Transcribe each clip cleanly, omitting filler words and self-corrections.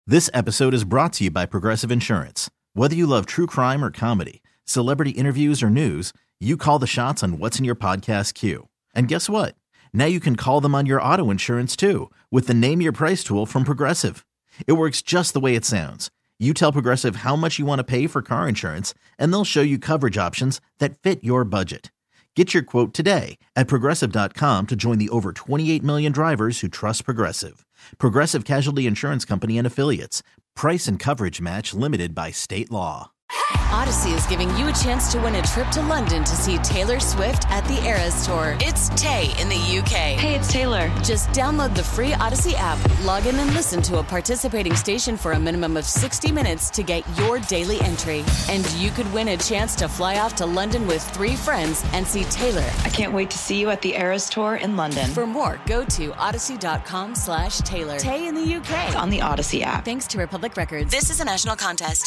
This episode is brought to you by Progressive Insurance. Whether you love true crime or comedy, celebrity interviews or news, you call the shots on what's in your podcast queue. And guess what? Now you can call them on your auto insurance too with the Name Your Price tool from Progressive. It works just the way it sounds. You tell Progressive how much you want to pay for car insurance, and they'll show you coverage options that fit your budget. Get your quote today at Progressive.com to join the over 28 million drivers who trust Progressive. Progressive Casualty Insurance Company and Affiliates. Price and coverage match limited by state law. Odyssey is giving you a chance to win a trip to London to see Taylor Swift at the Eras Tour. It's Tay in the UK. Hey, it's Taylor. Just download the free Odyssey app, log in and listen to a participating station for a minimum of 60 minutes to get your daily entry. And you could win a chance to fly off to London with 3 friends and see Taylor. I can't wait to see you at the Eras Tour in London. For more, go to odyssey.com/Taylor. Tay in the UK. It's on the Odyssey app. Thanks to Republic Records. This is a national contest.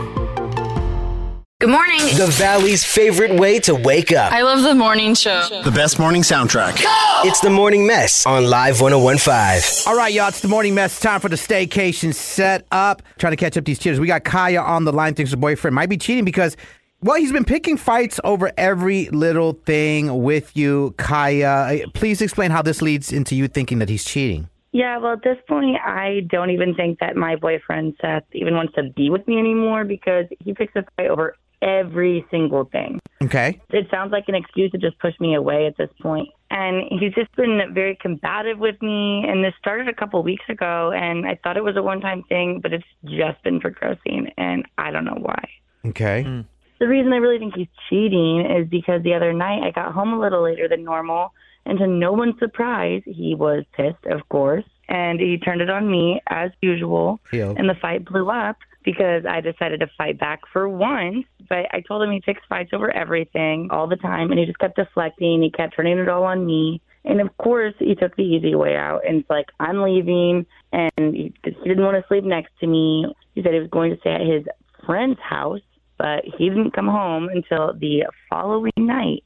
Good morning. The Valley's favorite way to wake up. I love the morning show. The best morning soundtrack. Go! It's the Morning Mess on Live 101.5. All right, y'all, it's the Morning Mess. Time for the staycation set up. Trying to catch up these cheaters. We got Kaya on the line. Thinks her boyfriend might be cheating because, well, he's been picking fights over every little thing with you. Kaya, please explain how this leads into you thinking that he's cheating. Yeah, well, at this point, I don't even think that my boyfriend, Seth, even wants to be with me anymore because he picks a fight over every single thing. Okay. It sounds like an excuse to just push me away at this point. And he's just been very combative with me. And this started a couple weeks ago, and I thought it was a one-time thing, but it's just been progressing, and I don't know why. Okay. The reason I really think he's cheating is because the other night I got home a little later than normal, and to no one's surprise, he was pissed, of course, and he turned it on me as usual, and the fight blew up because I decided to fight back for once, but I told him he picks fights over everything all the time, and he just kept deflecting. He kept turning it all on me, and of course, he took the easy way out, and it's like, I'm leaving, and he didn't want to sleep next to me. He said he was going to stay at his friend's house, but he didn't come home until the following night.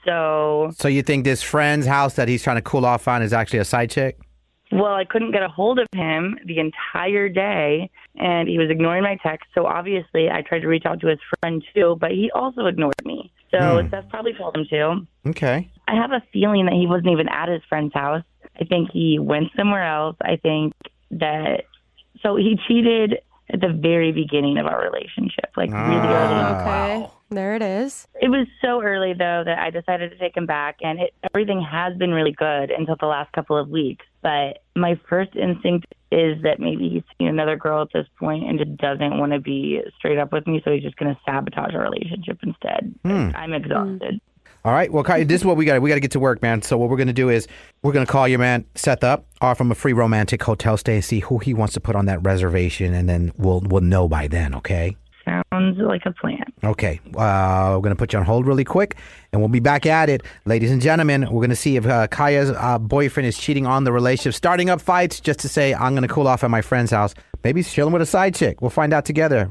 So you think this friend's house that he's trying to cool off on is actually a side chick? Well, I couldn't get a hold of him the entire day, and he was ignoring my texts. So obviously, I tried to reach out to his friend too, but he also ignored me. So Seth probably told him to. Okay. I have a feeling that he wasn't even at his friend's house. I think he went somewhere else. I think that so he cheated at the very beginning of our relationship, like really early. Okay. There it is. It was so early, though, that I decided to take him back, and everything has been really good until the last couple of weeks. But my first instinct is that maybe he's seen another girl at this point and just doesn't want to be straight up with me, so he's just going to sabotage our relationship instead. I'm exhausted. All right. Well, Kaya, this is what we got. We got to get to work, man. So what we're going to do is we're going to call your man Seth up, offer him a free romantic hotel stay, and see who he wants to put on that reservation, and then we'll know by then, okay? Sounds like a plan. Okay. We're going to put you on hold really quick, and we'll be back at it. Ladies and gentlemen, we're going to see if Kaya's boyfriend is cheating on the relationship, starting up fights just to say, I'm going to cool off at my friend's house. Maybe he's chilling with a side chick. We'll find out together.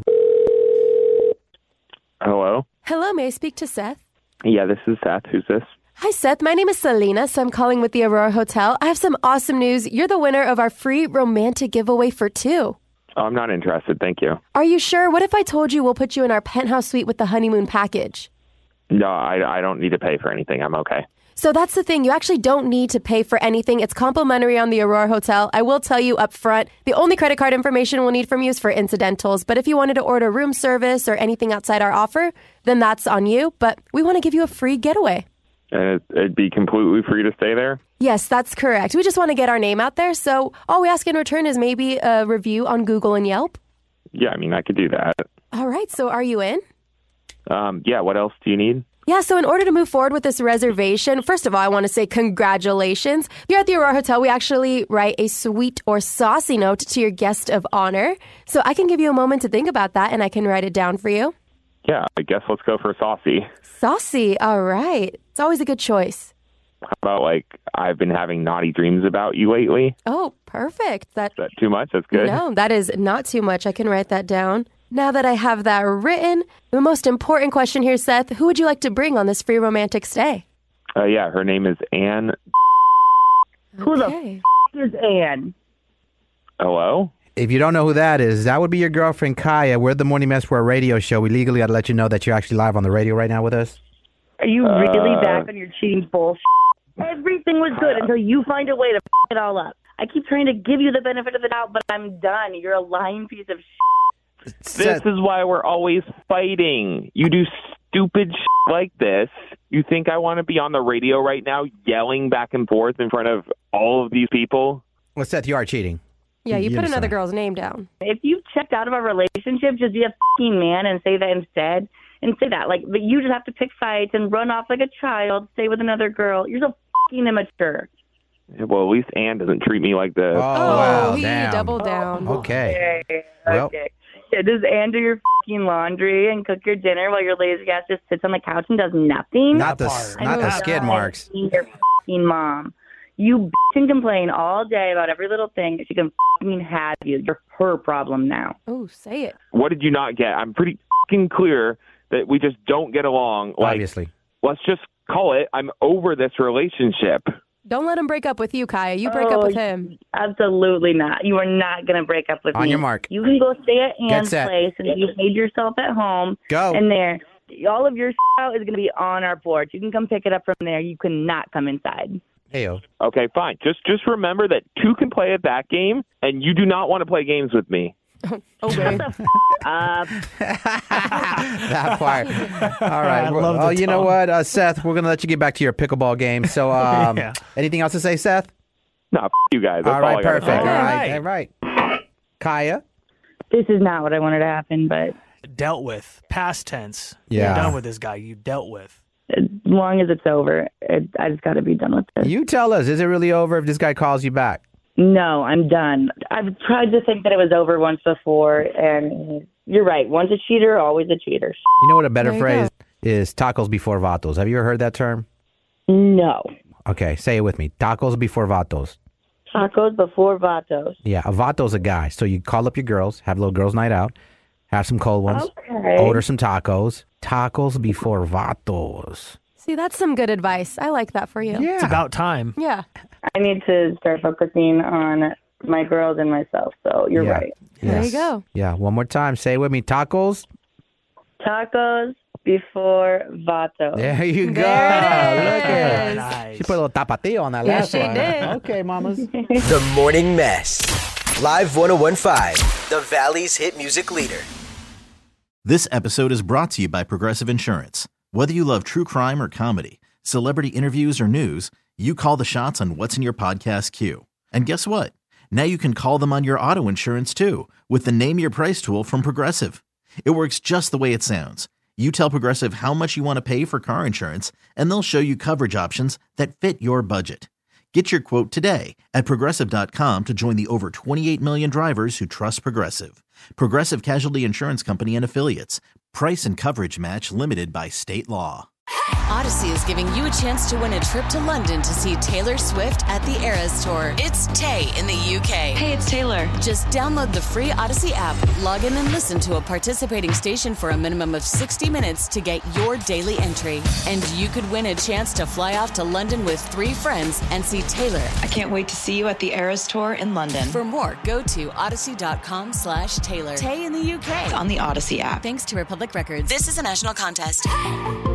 Hello? Hello, may I speak to Seth? Yeah, this is Seth. Who's this? Hi, Seth. My name is Selena, so I'm calling with the Aurora Hotel. I have some awesome news. You're the winner of our free romantic giveaway for 2. Oh, I'm not interested. Thank you. Are you sure? What if I told you we'll put you in our penthouse suite with the honeymoon package? No, I don't need to pay for anything. I'm okay. So that's the thing. You actually don't need to pay for anything. It's complimentary on the Aurora Hotel. I will tell you up front, the only credit card information we'll need from you is for incidentals. But if you wanted to order room service or anything outside our offer, then that's on you. But we want to give you a free getaway. And it'd be completely free to stay there? Yes, that's correct. We just want to get our name out there. So all we ask in return is maybe a review on Google and Yelp. Yeah, I mean, I could do that. All right. So are you in? Yeah, what else do you need? Yeah, so in order to move forward with this reservation, first of all, I want to say congratulations. Here at the Aurora Hotel, we actually write a sweet or saucy note to your guest of honor. So I can give you a moment to think about that, and I can write it down for you. Yeah, I guess let's go for saucy. Saucy, all right. It's always a good choice. How about, I've been having naughty dreams about you lately? Oh, perfect. Is that too much? That's good. No, that is not too much. I can write that down. Now that I have that written, the most important question here, Seth, who would you like to bring on this free romantic stay? Yeah, her name is Anne. Who the f*** is Anne? Hello? If you don't know who that is, that would be your girlfriend, Kaya. We're the Morning Mess. We're a radio show. We legally got to let you know that you're actually live on the radio right now with us. Are you really back on your cheating bullshit? Everything was good until you find a way to f it all up. I keep trying to give you the benefit of the doubt, but I'm done. You're a lying piece of shit. This is why we're always fighting. You do stupid shit like this. You think I want to be on the radio right now yelling back and forth in front of all of these people? Well, Seth, you are cheating. Yeah, you put understand. another girl's name down. If you've checked out of a relationship, just be a f***ing man and say that instead. And say that. Like, but you just have to pick fights and run off like a child, stay with another girl. You're so f***ing immature. Well, at least Ann doesn't treat me like this. Oh, wow. He Damn. doubled down. Okay. Okay. Well. Yeah, does Ann do your f***ing laundry and cook your dinner while your lazy ass just sits on the couch and does nothing? Not the skid marks. Your f***ing mom. You bitch and complain all day about every little thing. She can f***ing have you. You're her problem now. Oh, say it. What did you not get? I'm pretty f***ing clear that we just don't get along. Like, Obviously. let's just call it. I'm over this relationship. Don't let him break up with you, Kaya. You break up with him. Absolutely not. You are not going to break up with me. On your mark. You can go stay at Get Ann's set. place and you made yourself at home. Go. And there, all of your out is going to be on our porch. You can come pick it up from there. You cannot come inside. Heyo. Okay, fine. Just remember that two can play at that game, and you do not want to play games with me. Okay. That part. All right. I love the you know tone. what, Seth, we're going to let you get back to your pickleball game. So anything else to say, Seth? No, you guys. That's All right, I gotta perfect. say. All right. Kaya? This is not what I wanted to happen, but Dealt with. Past tense. Yeah. You're done with this guy. You dealt with. as long as it's over, I just got to be done with this. You tell us, is it really over if this guy calls you back? No, I'm done. I've tried to think that it was over once before, and you're right. Once a cheater, always a cheater. You know what a better There you phrase is? Tacos before vatos. Have you ever heard that term? No. Okay, say it with me. Tacos before vatos. Tacos before vatos. Yeah, a vato's a guy. So you call up your girls, have a little girls' night out, have some cold ones, Okay. order some tacos. Tacos before vatos. See, that's some good advice. I like that for you. Yeah. It's about time. Yeah. I need to start focusing on my girls and myself, so you're Yeah. right. There you go. Yeah, one more time. Say it with me. Tacos. Tacos before vatos. There you go. There it Look at is. Nice. She put a little tapatio on that Yeah, last she one. did. Okay, mamas. The Morning Mess. Live 101.5, the Valley's hit music leader. This episode is brought to you by Progressive Insurance. Whether you love true crime or comedy, celebrity interviews or news, you call the shots on what's in your podcast queue. And guess what? Now you can call them on your auto insurance too with the Name Your Price tool from Progressive. It works just the way it sounds. You tell Progressive how much you want to pay for car insurance, and they'll show you coverage options that fit your budget. Get your quote today at Progressive.com to join the over 28 million drivers who trust Progressive. Progressive Casualty Insurance Company and Affiliates. Price and coverage match limited by state law. Odyssey is giving you a chance to win a trip to London to see Taylor Swift at the Eras Tour. It's Tay in the UK. Hey, it's Taylor. Just download the free Odyssey app, log in and listen to a participating station for a minimum of 60 minutes to get your daily entry. And you could win a chance to fly off to London with 3 friends and see Taylor. I can't wait to see you at the Eras Tour in London. For more, go to odyssey.com/Taylor. Tay in the UK. On the Odyssey app. Thanks to Republic Records. This is a national contest.